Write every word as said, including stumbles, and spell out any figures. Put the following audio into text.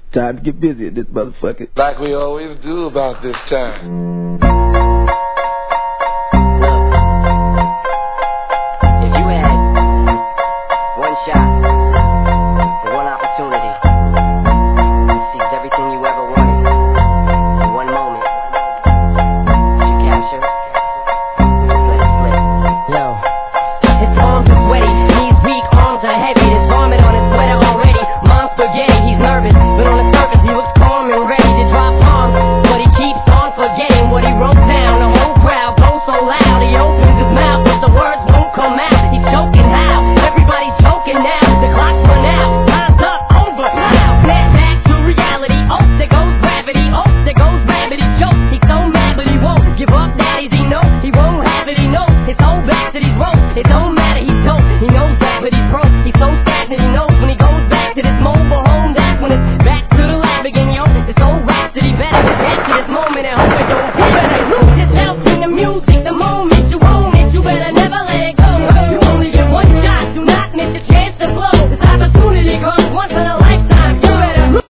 Time to get busy at this motherfucker. Like we always do about this time.